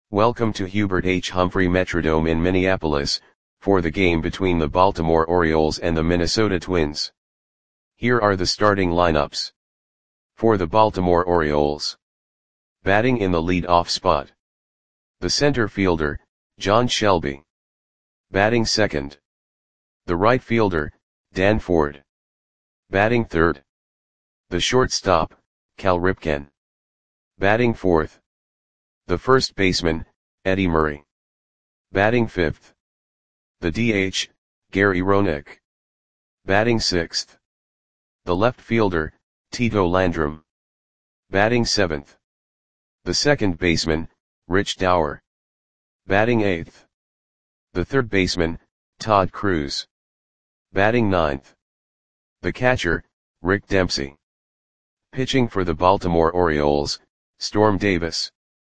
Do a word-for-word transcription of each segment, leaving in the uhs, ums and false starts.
Welcome to Hubert H. Humphrey Metrodome in Minneapolis, for the game between the Baltimore Orioles and the Minnesota Twins. Here are the starting lineups. For the Baltimore Orioles. Batting in the lead-off spot. The center fielder, John Shelby. Batting second. The right fielder, Dan Ford. Batting third. The shortstop, Cal Ripken. Batting fourth. The first baseman, Eddie Murray. Batting fifth. The D H, Gary Roenick. Batting sixth. The left fielder, Tito Landrum. Batting seventh. The second baseman, Rich Dauer. Batting eighth. The third baseman, Todd Cruz. Batting ninth. The catcher, Rick Dempsey. Pitching for the Baltimore Orioles, Storm Davis.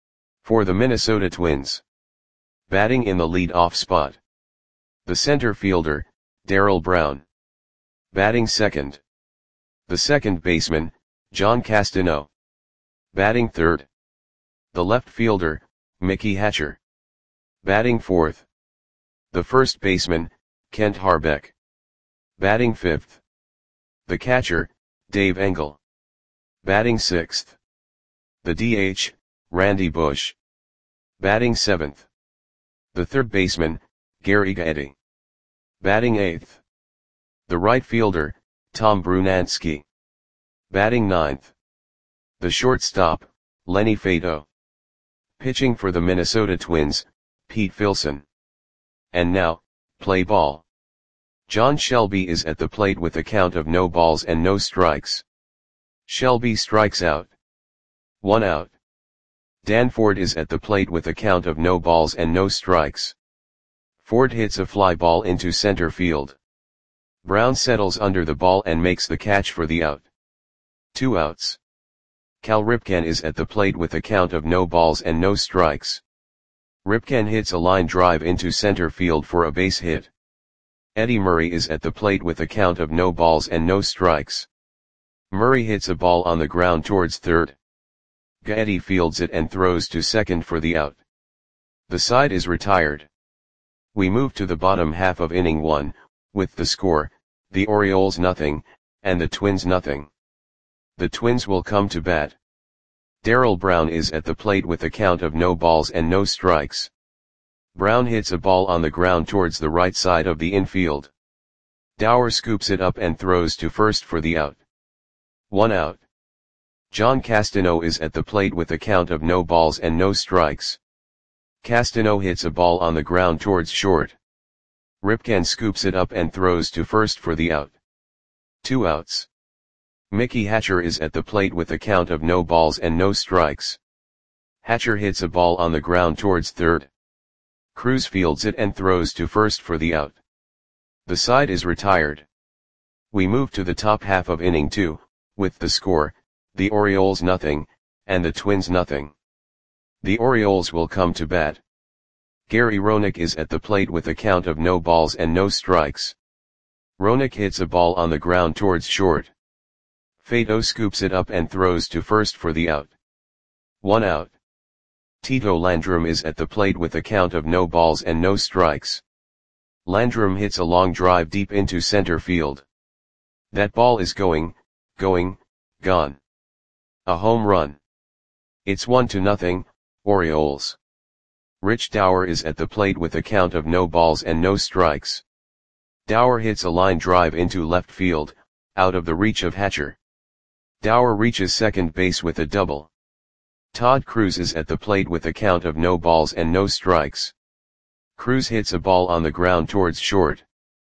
For the Minnesota Twins. Batting in the lead-off spot. The center fielder, Darrell Brown. Batting second. The second baseman, John Castano. Batting third. The left fielder, Mickey Hatcher. Batting fourth. The first baseman, Kent Harbeck. Batting fifth. The catcher, Dave Engel. Batting sixth. The D H, Randy Bush. Batting seventh. The third baseman, Gary Gaetti. Batting eighth. The right fielder, Tom Brunansky. Batting ninth. The shortstop, Lenny Fato. Pitching for the Minnesota Twins, Pete Filson. And now, play ball. John Shelby is at the plate with a count of no balls and no strikes. Shelby strikes out. One out. Dan Ford is at the plate with a count of no balls and no strikes. Ford hits a fly ball into center field. Brown settles under the ball and makes the catch for the out. Two outs. Cal Ripken is at the plate with a count of no balls and no strikes. Ripken hits a line drive into center field for a base hit. Eddie Murray is at the plate with a count of no balls and no strikes. Murray hits a ball on the ground towards third. Gaetti fields it and throws to second for the out. The side is retired. We move to the bottom half of inning one, with the score, the Orioles nothing, and the Twins nothing. The Twins will come to bat. Darrell Brown is at the plate with a count of no balls and no strikes. Brown hits a ball on the ground towards the right side of the infield. Dauer scoops it up and throws to first for the out. One out. John Castano is at the plate with a count of no balls and no strikes. Castano hits a ball on the ground towards short. Ripken scoops it up and throws to first for the out. Two outs. Mickey Hatcher is at the plate with a count of no balls and no strikes. Hatcher hits a ball on the ground towards third. Cruz fields it and throws to first for the out. The side is retired. We move to the top half of inning two, with the score, the Orioles nothing, and the Twins nothing. The Orioles will come to bat. Gary Roenick is at the plate with a count of no balls and no strikes. Roenick hits a ball on the ground towards short. Fato scoops it up and throws to first for the out. One out. Tito Landrum is at the plate with a count of no balls and no strikes. Landrum hits a long drive deep into center field. That ball is going, going, gone. A home run. It's one to nothing, Orioles. Rich Dauer is at the plate with a count of no balls and no strikes. Dauer hits a line drive into left field, out of the reach of Hatcher. Dauer reaches second base with a double. Todd Cruz is at the plate with a count of no balls and no strikes. Cruz hits a ball on the ground towards short.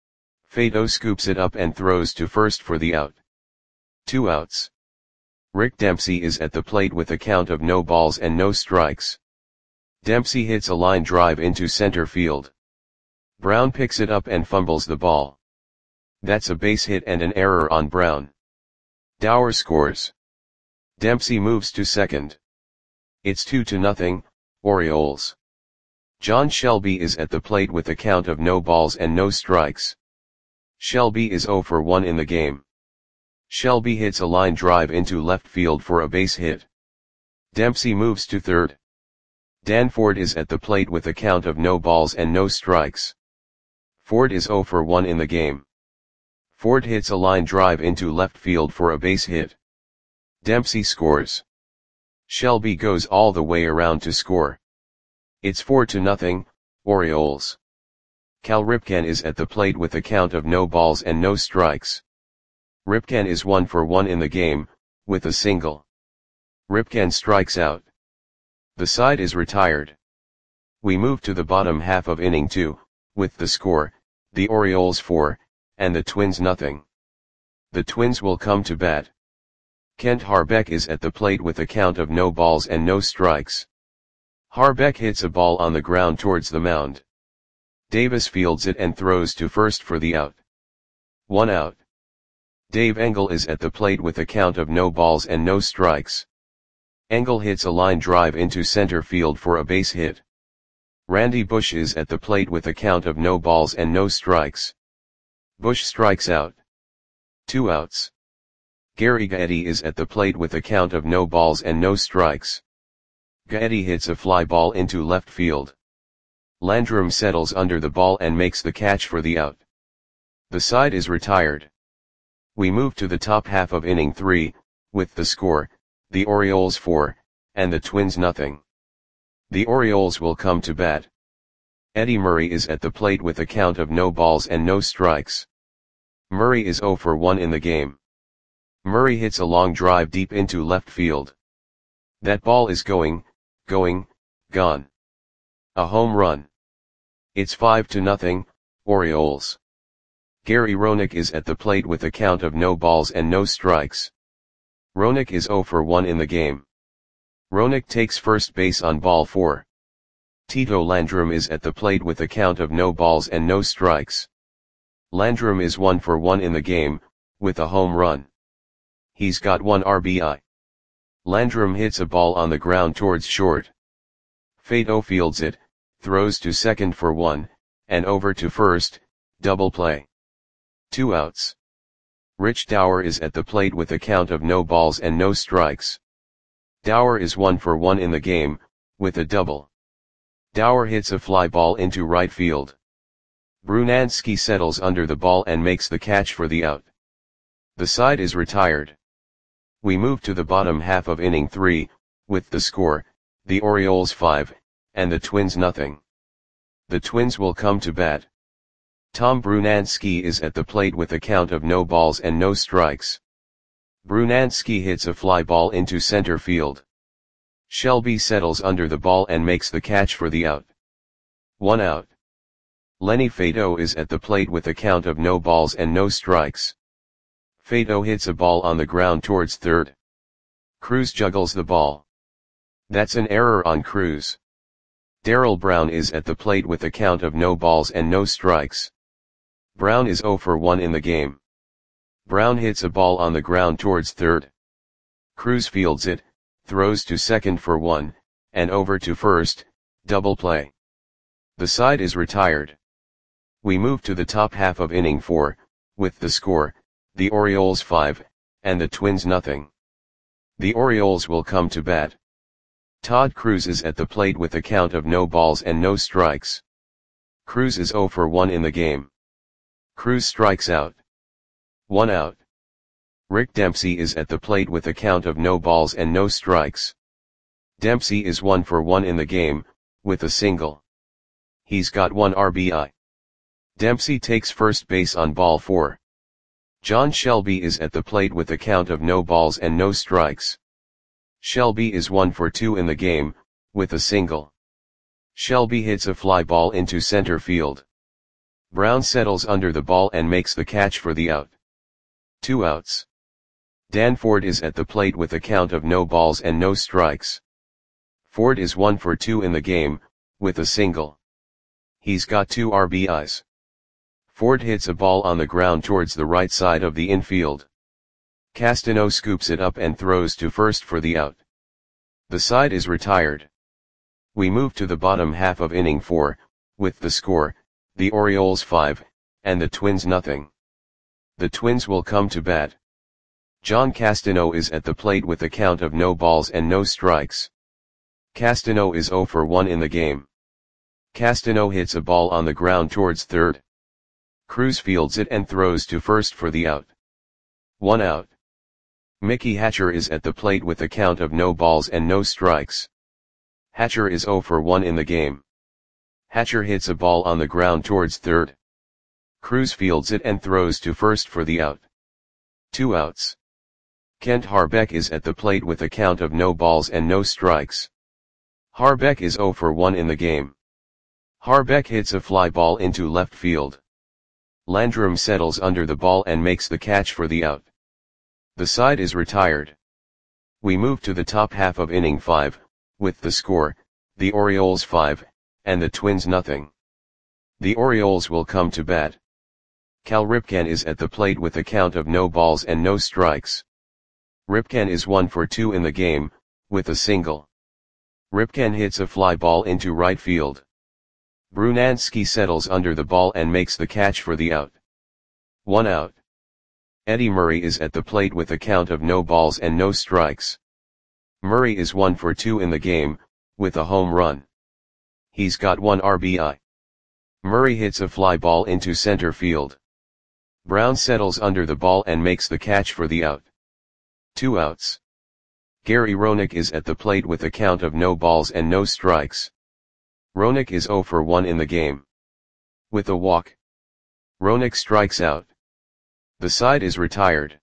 Fato scoops it up and throws to first for the out. Two outs. Rick Dempsey is at the plate with a count of no balls and no strikes. Dempsey hits a line drive into center field. Brown picks it up and fumbles the ball. That's a base hit and an error on Brown. Dauer scores. Dempsey moves to second. It's two to nothing, Orioles. John Shelby is at the plate with a count of no balls and no strikes. Shelby is zero for one in the game. Shelby hits a line drive into left field for a base hit. Dempsey moves to third. Dan Ford is at the plate with a count of no balls and no strikes. Ford is zero for one in the game. Ford hits a line drive into left field for a base hit. Dempsey scores. Shelby goes all the way around to score. It's four to nothing, Orioles. Cal Ripken is at the plate with a count of no balls and no strikes. Ripken is one for one in the game, with a single. Ripken strikes out. The side is retired. We move to the bottom half of inning two, with the score, the Orioles four, and the Twins nothing. The Twins will come to bat. Kent Harbeck is at the plate with a count of no balls and no strikes. Harbeck hits a ball on the ground towards the mound. Davis fields it and throws to first for the out. One out. Dave Engel is at the plate with a count of no balls and no strikes. Engel hits a line drive into center field for a base hit. Randy Bush is at the plate with a count of no balls and no strikes. Bush strikes out. Two outs. Gary Gaetti is at the plate with a count of no balls and no strikes. Gaetti hits a fly ball into left field. Landrum settles under the ball and makes the catch for the out. The side is retired. We move to the top half of inning three, with the score, the Orioles four, and the Twins nothing. The Orioles will come to bat. Eddie Murray is at the plate with a count of no balls and no strikes. Murray is zero for one in the game. Murray hits a long drive deep into left field. That ball is going, going, gone. A home run. It's five to nothing, Orioles. Gary Roenick is at the plate with a count of no balls and no strikes. Roenick is zero for one in the game. Roenick takes first base on ball four. Tito Landrum is at the plate with a count of no balls and no strikes. Landrum is one for one in the game, with a home run. He's got one R B I. Landrum hits a ball on the ground towards short. Faedo fields it, throws to second for one, and over to first, double play. Two outs. Rich Dower is at the plate with a count of no balls and no strikes. Dower is one for one in the game, with a double. Dower hits a fly ball into right field. Brunansky settles under the ball and makes the catch for the out. The side is retired. We move to the bottom half of inning three, with the score, the Orioles five, and the Twins nothing. The Twins will come to bat. Tom Brunansky is at the plate with a count of no balls and no strikes. Brunansky hits a fly ball into center field. Shelby settles under the ball and makes the catch for the out. One out. Lenny Faedo is at the plate with a count of no balls and no strikes. Faedo hits a ball on the ground towards third. Cruz juggles the ball. That's an error on Cruz. Darrell Brown is at the plate with a count of no balls and no strikes. Brown is zero for one in the game. Brown hits a ball on the ground towards third. Cruz fields it, throws to second for one, and over to first, double play. The side is retired. We move to the top half of inning four, with the score, the Orioles five, and the Twins nothing. The Orioles will come to bat. Todd Cruz is at the plate with a count of no balls and no strikes. Cruz is zero for one in the game. Cruz strikes out. One out. Rick Dempsey is at the plate with a count of no balls and no strikes. Dempsey is one for one in the game, with a single. He's got one R B I. Dempsey takes first base on ball four. John Shelby is at the plate with a count of no balls and no strikes. Shelby is one for two in the game, with a single. Shelby hits a fly ball into center field. Brown settles under the ball and makes the catch for the out. Two outs. Dan Ford is at the plate with a count of no balls and no strikes. Ford is one for two in the game, with a single. He's got two R B Is. Ford hits a ball on the ground towards the right side of the infield. Castano scoops it up and throws to first for the out. The side is retired. We move to the bottom half of inning four, with the score, the Orioles five, and the Twins nothing. The Twins will come to bat. John Castano is at the plate with a count of no balls and no strikes. Castano is zero for one in the game. Castano hits a ball on the ground towards third. Cruz fields it and throws to first for the out. One out. Mickey Hatcher is at the plate with a count of no balls and no strikes. Hatcher is zero for one in the game. Hatcher hits a ball on the ground towards third. Cruz fields it and throws to first for the out. Two outs. Kent Harbeck is at the plate with a count of no balls and no strikes. Harbeck is zero for one in the game. Harbeck hits a fly ball into left field. Landrum settles under the ball and makes the catch for the out. The side is retired. We move to the top half of inning five, with the score, the Orioles five, and the Twins nothing. The Orioles will come to bat. Cal Ripken is at the plate with a count of no balls and no strikes. Ripken is one for two in the game, with a single. Ripken hits a fly ball into right field. Brunansky settles under the ball and makes the catch for the out. One out. Eddie Murray is at the plate with a count of no balls and no strikes. Murray is one for two in the game, with a home run. He's got one R B I. Murray hits a fly ball into center field. Brown settles under the ball and makes the catch for the out. Two outs. Gary Roenick is at the plate with a count of no balls and no strikes. Roenick is zero for one in the game. With a walk. Roenick strikes out. The side is retired.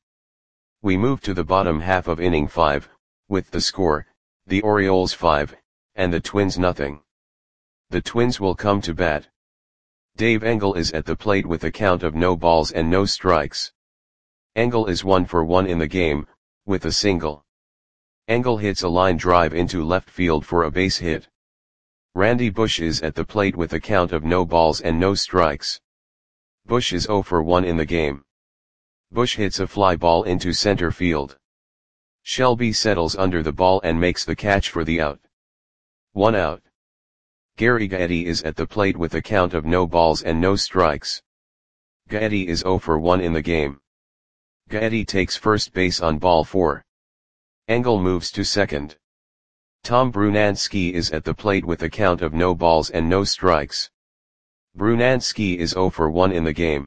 We move to the bottom half of inning five, with the score, the Orioles five, and the Twins nothing. The Twins will come to bat. Dave Engel is at the plate with a count of no balls and no strikes. Engel is one for one in the game, with a single. Engel hits a line drive into left field for a base hit. Randy Bush is at the plate with a count of no balls and no strikes. Bush is zero for one in the game. Bush hits a fly ball into center field. Shelby settles under the ball and makes the catch for the out. One out. Gary Gaetti is at the plate with a count of no balls and no strikes. Gaetti is zero for one in the game. Gaetti takes first base on ball four. Engel moves to second. Tom Brunansky is at the plate with a count of no balls and no strikes. Brunansky is zero for one in the game.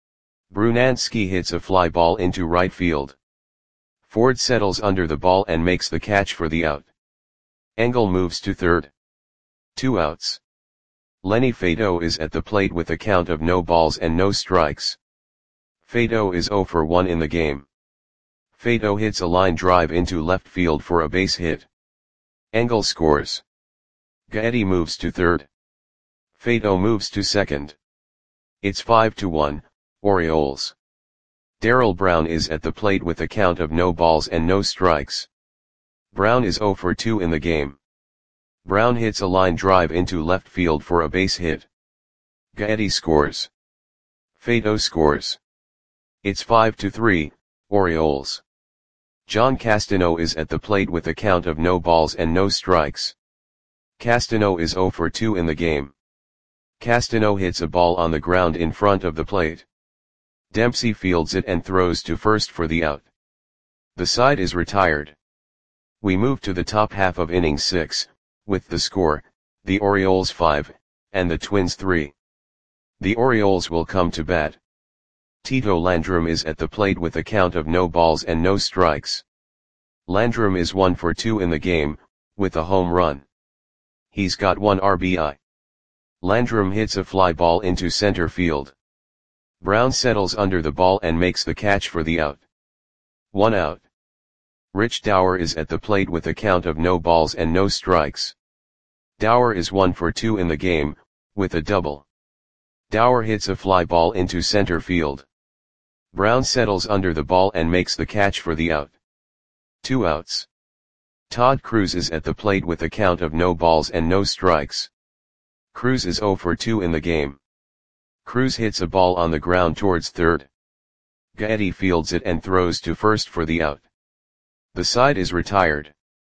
Brunansky hits a fly ball into right field. Ford settles under the ball and makes the catch for the out. Engel moves to third. Two outs. Lenny Faedo is at the plate with a count of no balls and no strikes. Faedo is zero for one in the game. Faedo hits a line drive into left field for a base hit. Engel scores. Gaetti moves to third. Faedo moves to second. It's five to one, Orioles. Darrell Brown is at the plate with a count of no balls and no strikes. Brown is zero for two in the game. Brown hits a line drive into left field for a base hit. Gaetti scores. Faedo scores. It's five to three, Orioles. John Castano is at the plate with a count of no balls and no strikes. Castano is zero for two in the game. Castano hits a ball on the ground in front of the plate. Dempsey fields it and throws to first for the out. The side is retired. We move to the top half of inning six, with the score, the Orioles five, and the Twins three. The Orioles will come to bat. Tito Landrum is at the plate with a count of no balls and no strikes. Landrum is one for two in the game, with a home run. He's got one R B I. Landrum hits a fly ball into center field. Brown settles under the ball and makes the catch for the out. One out. Rich Dower is at the plate with a count of no balls and no strikes. Dower is one for two in the game, with a double. Dower hits a fly ball into center field. Brown settles under the ball and makes the catch for the out. Two outs. Todd Cruz is at the plate with a count of no balls and no strikes. Cruz is zero for two in the game. Cruz hits a ball on the ground towards third. Gaetti fields it and throws to first for the out. The side is retired.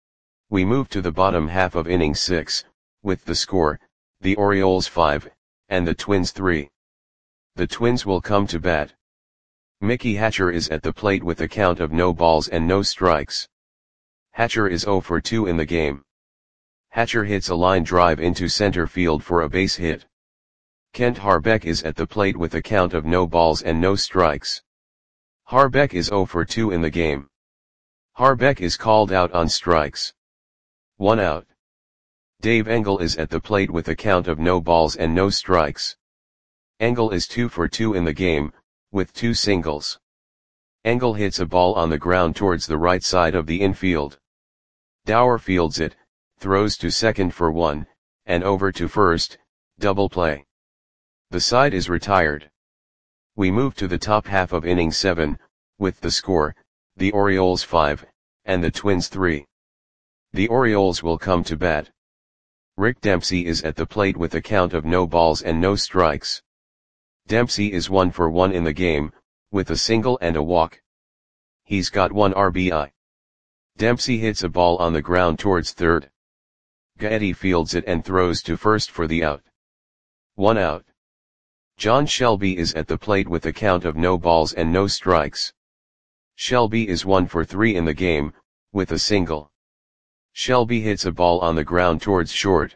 We move to the bottom half of inning six, with the score, the Orioles five, and the Twins three. The Twins will come to bat. Mickey Hatcher is at the plate with a count of no balls and no strikes. Hatcher is zero for two in the game. Hatcher hits a line drive into center field for a base hit. Kent Harbeck is at the plate with a count of no balls and no strikes. Harbeck is zero for two in the game. Harbeck is called out on strikes. One out. Dave Engel is at the plate with a count of no balls and no strikes. Engel is two for two in the game, with two singles. Engel hits a ball on the ground towards the right side of the infield. Dower fields it, throws to second for one, and over to first, double play. The side is retired. We move to the top half of inning seven, with the score, the Orioles five, and the Twins three. The Orioles will come to bat. Rick Dempsey is at the plate with a count of no balls and no strikes. Dempsey is one for one in the game, with a single and a walk. He's got one R B I. Dempsey hits a ball on the ground towards third. Gaetti fields it and throws to first for the out. One out. John Shelby is at the plate with a count of no balls and no strikes. Shelby is one for three in the game, with a single. Shelby hits a ball on the ground towards short.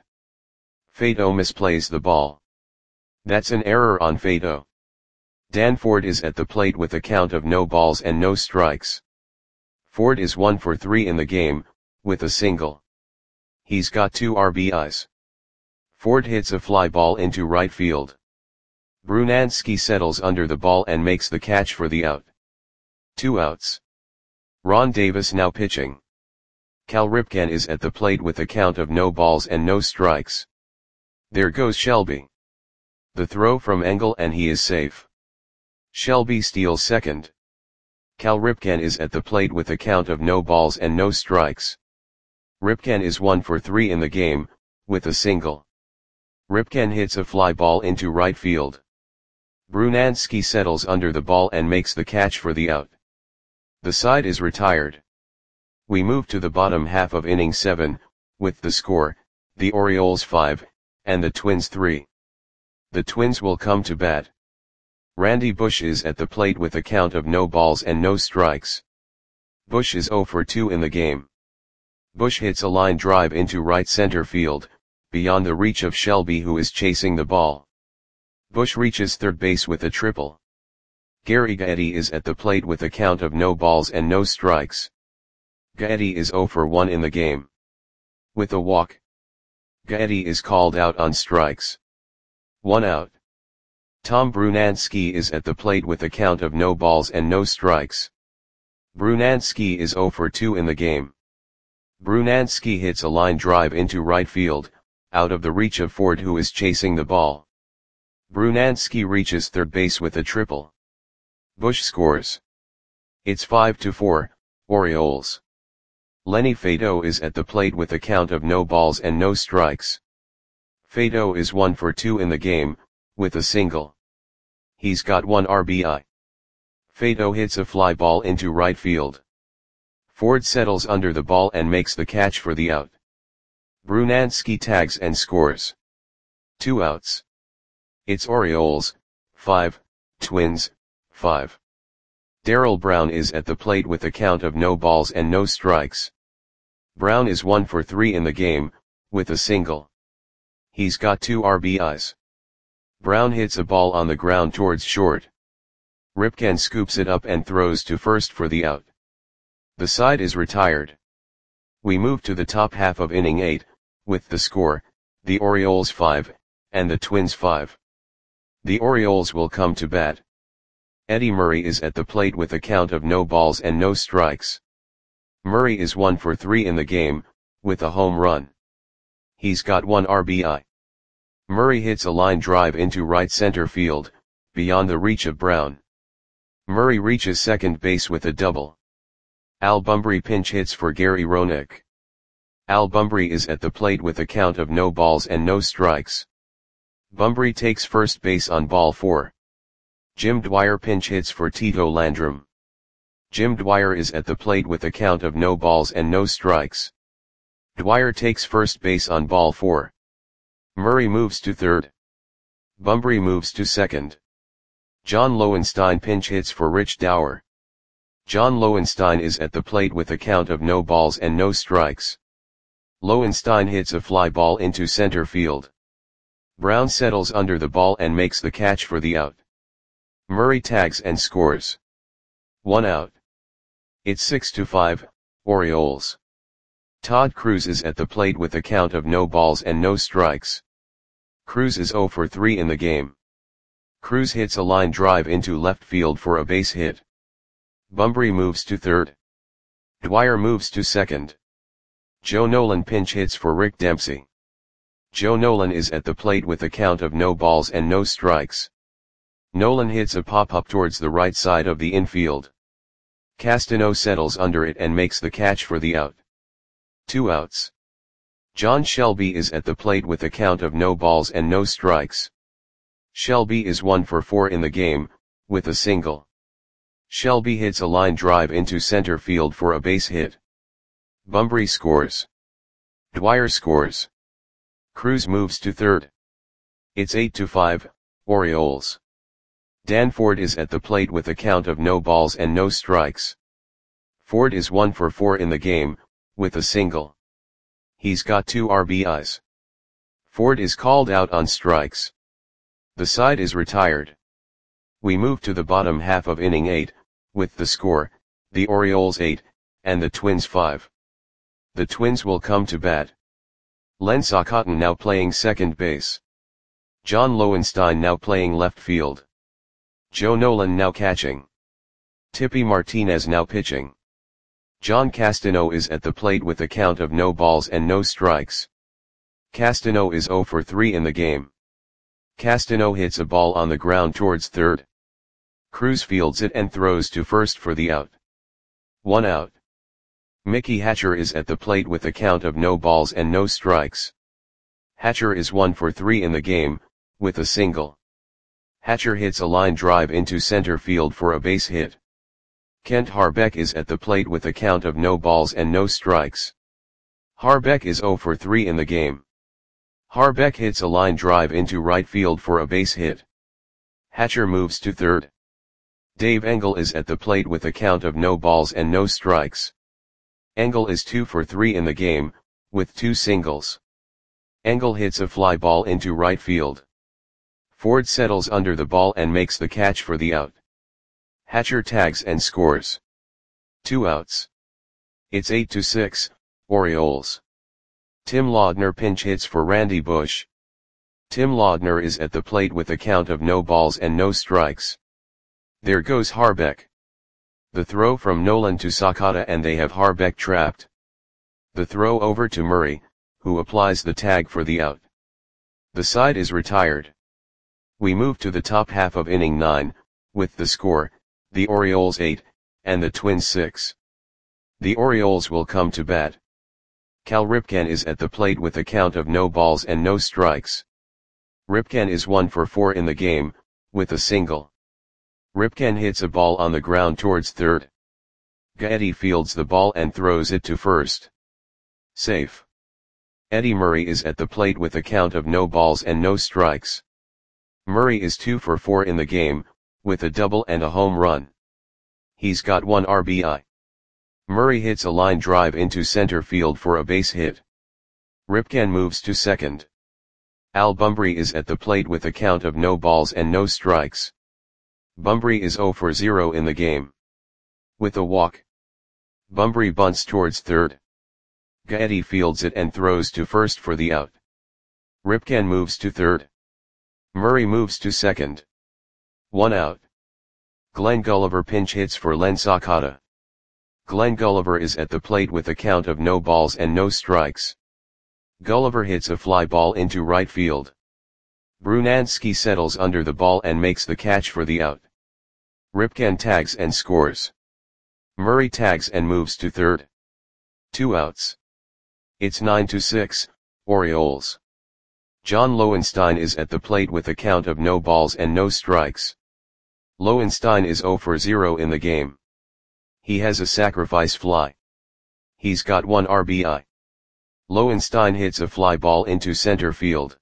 Fato misplays the ball. That's an error on Fato. Dan Ford is at the plate with a count of no balls and no strikes. Ford is one for three in the game, with a single. He's got two R B Is. Ford hits a fly ball into right field. Brunansky settles under the ball and makes the catch for the out. Two outs. Ron Davis now pitching. Cal Ripken is at the plate with a count of no balls and no strikes. There goes Shelby. The throw from Engel and he is safe. Shelby steals second. Cal Ripken is at the plate with a count of no balls and no strikes. Ripken is one for three in the game, with a single. Ripken hits a fly ball into right field. Brunansky settles under the ball and makes the catch for the out. The side is retired. We move to the bottom half of inning seven, with the score, the Orioles five, and the Twins three. The Twins will come to bat. Randy Bush is at the plate with a count of no balls and no strikes. Bush is zero for two in the game. Bush hits a line drive into right center field, beyond the reach of Shelby who is chasing the ball. Bush reaches third base with a triple. Gary Gaetti is at the plate with a count of no balls and no strikes. Gaetti is zero for one in the game. With a walk. Gaetti is called out on strikes. One out. Tom Brunansky is at the plate with a count of no balls and no strikes. Brunansky is zero for two in the game. Brunansky hits a line drive into right field, out of the reach of Ford who is chasing the ball. Brunansky reaches third base with a triple. Bush scores. It's five to four, Orioles. Lenny Fato is at the plate with a count of no balls and no strikes. Fato is one for two in the game, with a single. He's got one R B I. Fato hits a fly ball into right field. Ford settles under the ball and makes the catch for the out. Brunansky tags and scores. Two outs. It's Orioles, five, Twins, five. Darrell Brown is at the plate with a count of no balls and no strikes. Brown is one for three in the game, with a single. He's got two R B Is. Brown hits a ball on the ground towards short. Ripken scoops it up and throws to first for the out. The side is retired. We move to the top half of inning eight, with the score, the Orioles five, and the Twins five. The Orioles will come to bat. Eddie Murray is at the plate with a count of no balls and no strikes. Murray is one for three in the game, with a home run. He's got one R B I. Murray hits a line drive into right center field, beyond the reach of Brown. Murray reaches second base with a double. Al Bumbry pinch hits for Gary Roenick. Al Bumbry is at the plate with a count of no balls and no strikes. Bumbry takes first base on ball four. Jim Dwyer pinch hits for Tito Landrum. Jim Dwyer is at the plate with a count of no balls and no strikes. Dwyer takes first base on ball four. Murray moves to third. Bumbry moves to second. John Lowenstein pinch hits for Rich Dower. John Lowenstein is at the plate with a count of no balls and no strikes. Lowenstein hits a fly ball into center field. Brown settles under the ball and makes the catch for the out. Murray tags and scores. One out. It's six to five, Orioles. Todd Cruz is at the plate with a count of no balls and no strikes. Cruz is zero for three in the game. Cruz hits a line drive into left field for a base hit. Bunbury moves to third. Dwyer moves to second. Joe Nolan pinch hits for Rick Dempsey. Joe Nolan is at the plate with a count of no balls and no strikes. Nolan hits a pop-up towards the right side of the infield. Castano settles under it and makes the catch for the out. Two outs. John Shelby is at the plate with a count of no balls and no strikes. Shelby is one for four in the game, with a single. Shelby hits a line drive into center field for a base hit. Bunbury scores. Dwyer scores. Cruz moves to third. It's eight to five, Orioles. Dan Ford is at the plate with a count of no balls and no strikes. Ford is one for four in the game, with a single. He's got two R B Is. Ford is called out on strikes. The side is retired. We move to the bottom half of inning eight, with the score, the Orioles eight, and the Twins five. The Twins will come to bat. Len Sakatan now playing second base. John Lowenstein now playing left field. Joe Nolan now catching. Tippy Martinez now pitching. John Castano is at the plate with a count of no balls and no strikes. Castano is zero for three in the game. Castano hits a ball on the ground towards third. Cruz fields it and throws to first for the out. One out. Mickey Hatcher is at the plate with a count of no balls and no strikes. Hatcher is one for three in the game, with a single. Hatcher hits a line drive into center field for a base hit. Kent Harbeck is at the plate with a count of no balls and no strikes. Harbeck is zero for three in the game. Harbeck hits a line drive into right field for a base hit. Hatcher moves to third. Dave Engel is at the plate with a count of no balls and no strikes. Engel is two for three in the game, with two singles. Engel hits a fly ball into right field. Ford settles under the ball and makes the catch for the out. Hatcher tags and scores. Two outs. It's eight to six, Orioles. Tim Laudner pinch hits for Randy Bush. Tim Laudner is at the plate with a count of no balls and no strikes. There goes Harbeck. The throw from Nolan to Sakata and they have Harbeck trapped. The throw over to Murray, who applies the tag for the out. The side is retired. We move to the top half of inning nine, with the score, the Orioles eight, and the Twins six. The Orioles will come to bat. Cal Ripken is at the plate with a count of no balls and no strikes. Ripken is one for four in the game, with a single. Ripken hits a ball on the ground towards third. Gaetti fields the ball and throws it to first. Safe. Eddie Murray is at the plate with a count of no balls and no strikes. Murray is two for four in the game, with a double and a home run. He's got one R B I. Murray hits a line drive into center field for a base hit. Ripken moves to second. Al Bunbury is at the plate with a count of no balls and no strikes. Bunbury is zero for zero in the game. With a walk. Bunbury bunts towards third. Gaetti fields it and throws to first for the out. Ripken moves to third. Murray moves to second. One out. Glenn Gulliver pinch hits for Len Sakata. Glenn Gulliver is at the plate with a count of no balls and no strikes. Gulliver hits a fly ball into right field. Brunansky settles under the ball and makes the catch for the out. Ripken tags and scores. Murray tags and moves to third. Two outs. It's nine to six, Orioles. John Lowenstein is at the plate with a count of no balls and no strikes. Lowenstein is zero for zero in the game. He has a sacrifice fly. He's got one R B I. Lowenstein hits a fly ball into center field.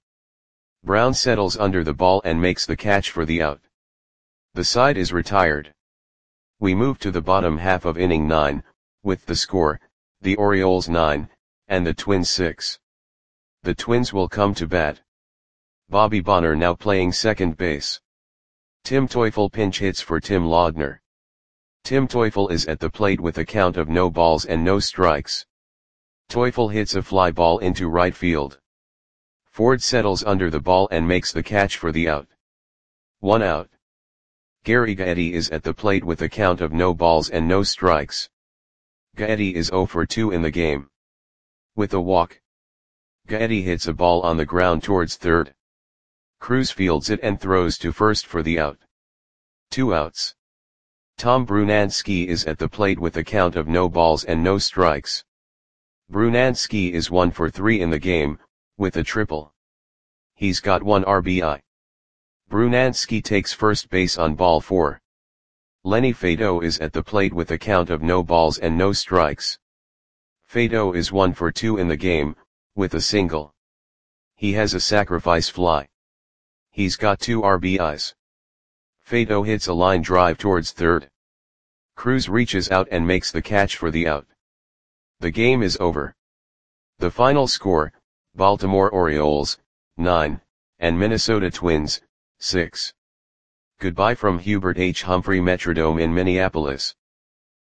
Brown settles under the ball and makes the catch for the out. The side is retired. We move to the bottom half of inning nine, with the score, the Orioles nine, and the Twins six. The Twins will come to bat. Bobby Bonner now playing second base. Tim Teufel pinch hits for Tim Laudner. Tim Teufel is at the plate with a count of no balls and no strikes. Teufel hits a fly ball into right field. Ford settles under the ball and makes the catch for the out. One out. Gary Gaetti is at the plate with a count of no balls and no strikes. Gaetti is zero for two in the game. With a walk, Gaetti hits a ball on the ground towards third. Cruz fields it and throws to first for the out. Two outs. Tom Brunansky is at the plate with a count of no balls and no strikes. Brunansky is one for three in the game, with a triple. He's got one R B I. Brunansky takes first base on ball four. Lenny Fado is at the plate with a count of no balls and no strikes. Fado is one for two in the game, with a single. He has a sacrifice fly. He's got two R B Is. Fado hits a line drive towards third. Cruz reaches out and makes the catch for the out. The game is over. The final score, Baltimore Orioles, nine, and Minnesota Twins, six. Goodbye from Hubert H. Humphrey Metrodome in Minneapolis.